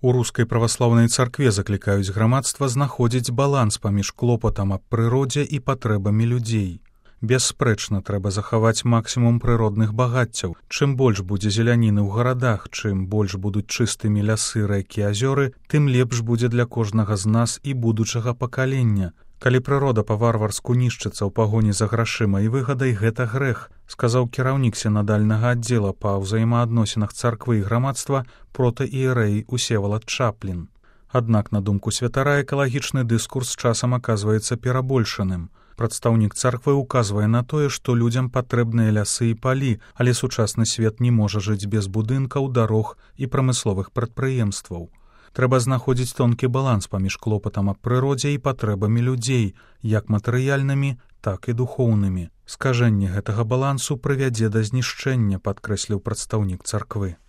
У рускай праваслаўнай царкве заклікаюць грамадства знаходзіць баланс паміж клопатам аб прыродзе і патрэбамі людзей. Бясспрэчна, трэба захаваць максімум прыродных багаццяў. Чым больш будзе зеляніны ў гарадах, чым больш будуць чыстымі лясы, рэкі, азёры, тым лепш будзе для кожнага з нас і будучага пакалення. Калі прырода па-варварску нішчыцца ў пагоні за грашыма і выгадай, гэта грэх, сказаў кіраўнік сінадальнага аддзела па ўзаемаадносінах царквы і грамадства протаіерэй Усевалад Чаплін. Аднак, на думку святара, экалагічны дыскурс часам аказваецца перабольшаным. Прадстаўнік царквы ўказвае на тое, што людзям патрэбныя лясы і палі, але сучасны свет не можа жыць без будынкаў, дарог і прамысловых прадпрыемстваў. Трэба знаходзіць тонкі баланс паміж клопатам аб прыродзе і патрэбамі людзей, як матэрыяльнымі, так і духоўнымі. Скажэнне гэтага балансу прывядзе да знішчэння, падкрэсліў прадстаўнік царквы.